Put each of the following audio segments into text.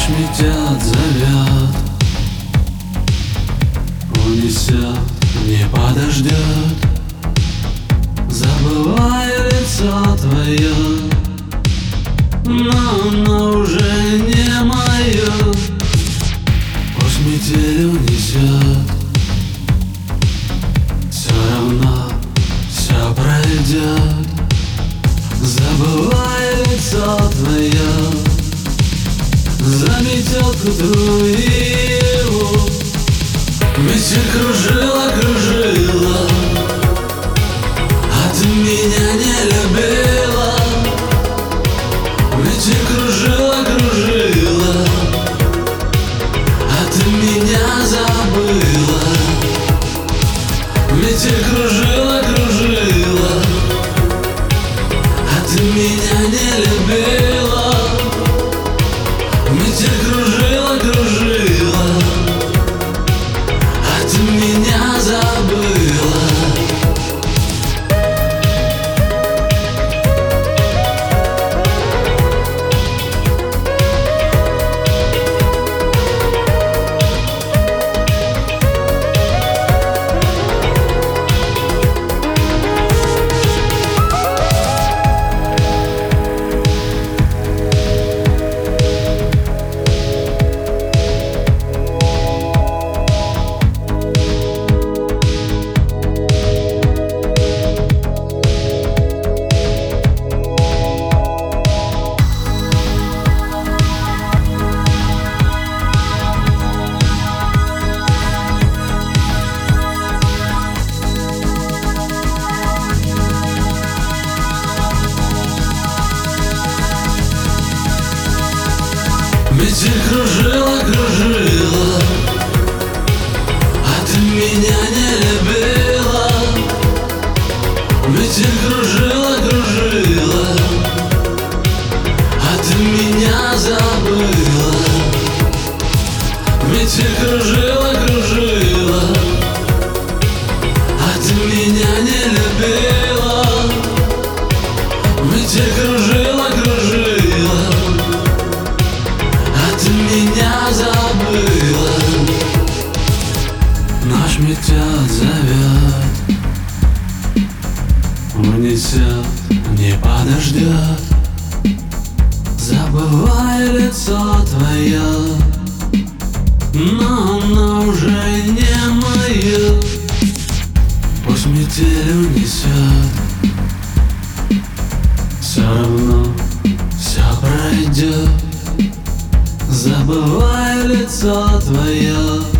Ночь метет, зовет, унесет, не подождет. Забывая лицо твое, но оно уже не мое. Пусть метель унесет, все равно все пройдет. Забывая лицо твое, заметет к утру его. Метель кружила, кружила, а ты меня не любила. Метель кружила, кружила, а ты меня забыла. Метель кружила, кружила, а ты меня не любила. Метель кружила, кружила, а ты меня забыла. Метель кружила, кружила, а ты меня не любила. Метель кружила, кружила, а ты меня забыла. Метель кружила, кружила, а ты меня не любила. Метель кружила, кружила, ты меня забыла. Ночь метет, зовет, унесет, не подождет. Забывая лицо твое, но оно уже не мое. Пусть метель унесет, все равно все пройдет. Забывая лицо твое,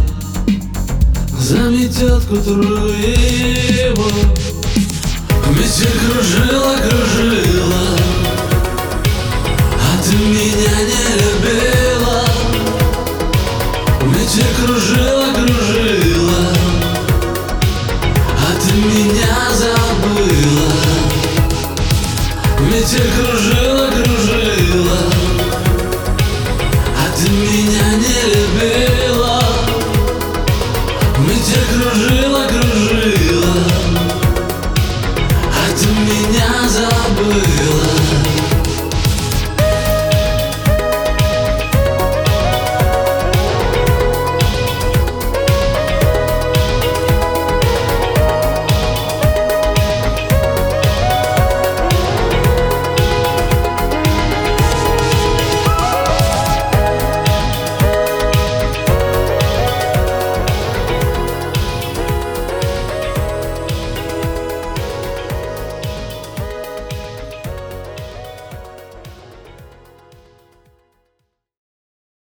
заметет к утру его. Метель кружила, кружила, а ты меня не любила. Метель кружила,